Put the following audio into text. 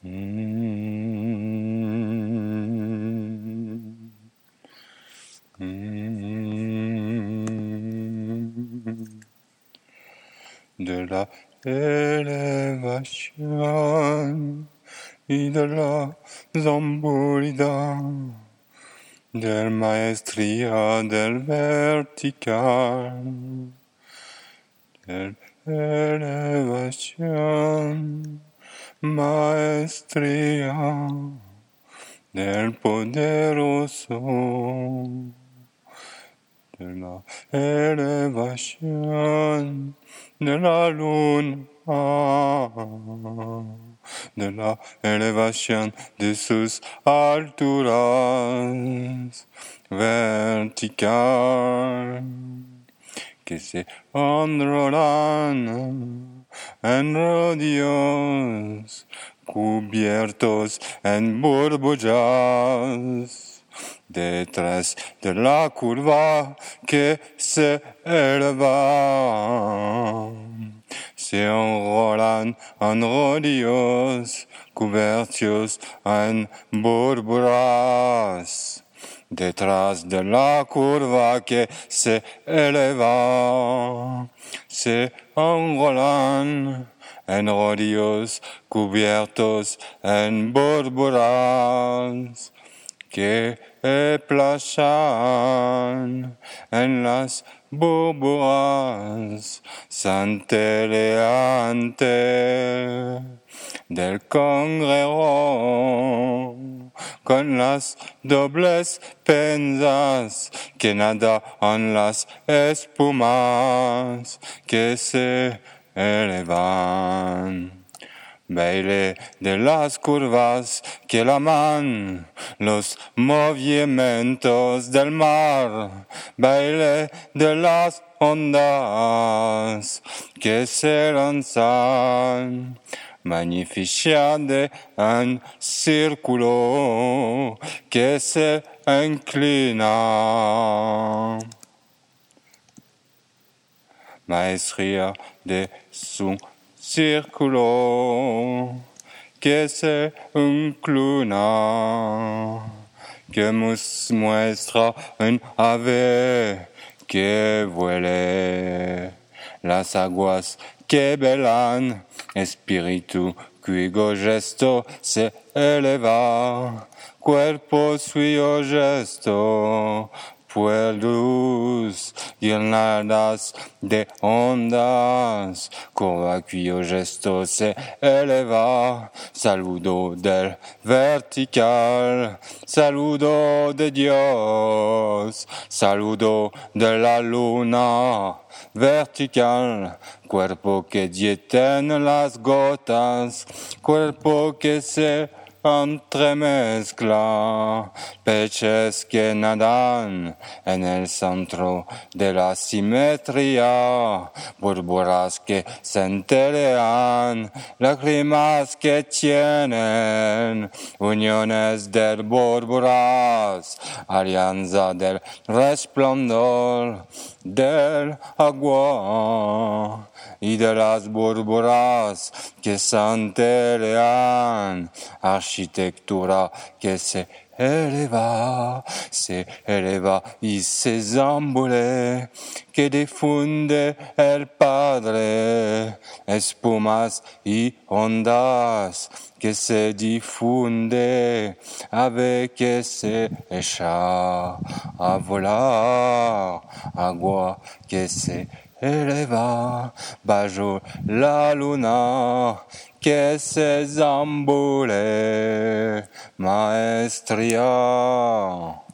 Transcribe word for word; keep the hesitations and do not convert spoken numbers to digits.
De la elevación y de la zambolida, del maestría del vertical, del elevación, maestría del poderoso, de la elevación de la luna, de la elevación de sus alturas vertical, que se enrolan en rodeos cubiertos en burbullas, detrás de la curva que se eleva, se enrolan en rodeos cubiertos en burbujas, detrás de la curva que se eleva, se enrolan en rodeos cubiertos en burbujas que plazan en las burbujas centelleantes del congrero, con las dobles penzas que nadan las espumas que se elevan. Baile de las curvas que laman los movimientos del mar, baile de las ondas que se lanzan, magnificia de un círculo que se inclina, maestría de su círculo que se inclina, que nos muestra un ave que vuele, las aguas que velan, espíritu cuyo gesto se eleva, cuerpo suyo gesto, pueblos, guirnaldas de ondas, curva cuyo gesto se eleva, saludo del vertical, saludo de Dios, saludo de la luna vertical, cuerpo que detiene las gotas, cuerpo que se entremezcla, peces que nadan en el centro de la simetría, burbujas que centellean, lágrimas que tienen uniones de burbujas, alianza del resplandor del agua y de las burbujas que centellean, arquitectura que se eleva, se eleva y se zambule, que difunde el Padre, espumas y ondas que se difunde, ave que se echa a volar, agua que se eleva, bajo la luna que se zambule, maestría.